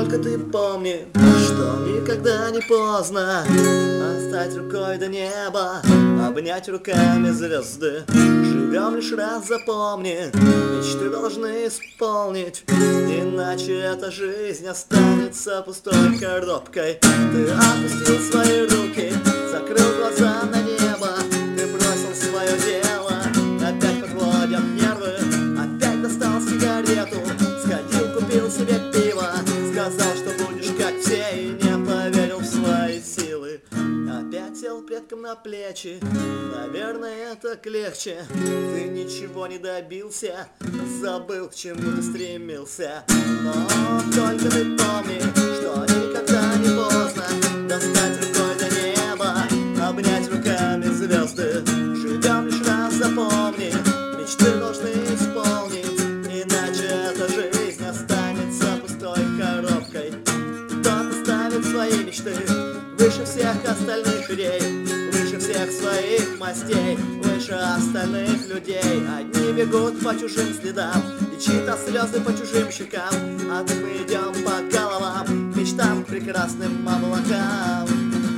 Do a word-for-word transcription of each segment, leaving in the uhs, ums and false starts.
только ты помни, что никогда не поздно остать рукой до неба, обнять руками звезды. Живем лишь раз, запомни, мечты должны исполнить, иначе эта жизнь останется пустой коробкой. Ты отпустил свои руки, закрыл глаза на небо, ты бросил свое дело, опять подводят нервы, опять достал сигарету, сходил, купил себе пиво, сказал, что будешь как все, и не поверил в свои силы. Опять сел предкам на плечи, наверное, так легче. Ты ничего не добился, забыл, к чему ты стремился. Но только ты помни, что никогда не поздно достать рукой до неба, обнять руками звезды. Живем лишь раз, запомни, мечты должны исполнить, иначе эта жизнь останется пустой коробкой. Кто-то ставит свои мечты выше всех остальных людей, выше всех своих мастей, выше остальных людей. Одни бегут по чужим следам и чьи-то слезы по чужим щекам, а тут мы идем по головам к мечтам, прекрасным облакам.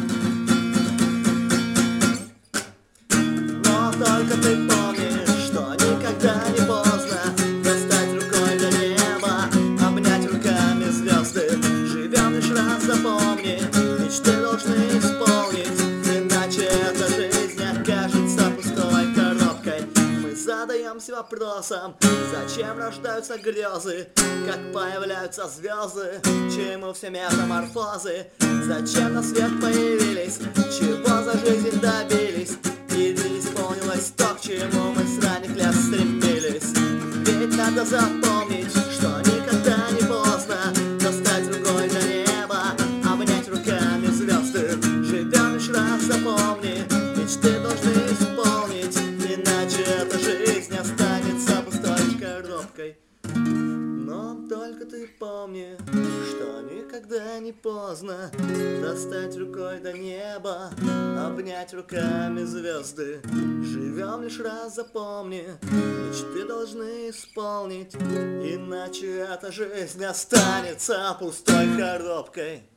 Но только ты помни, что никогда не поздно достать рукой до неба, обнять руками звезды. Живем лишь раз, запомни, мечты должны исполнить, иначе эта жизнь окажется пустой коробкой. Мы задаемся вопросом, зачем рождаются грезы, как появляются звезды, чему все метаморфозы, зачем на свет появились, чего за жизнь добились, и не исполнилось то, к чему мы с ранних лет стремились. Ведь надо запомнить, что никогда не поздно достать рукой до неба, обнять руками звезды. Живем лишь раз, запомни, мечты должны исполнить, иначе эта жизнь останется пустой коробкой. Но только ты помни, что никогда не поздно достать рукой до неба, обнять руками звезды. Живем лишь раз, запомни, мечты должны исполнить, иначе эта жизнь останется пустой коробкой.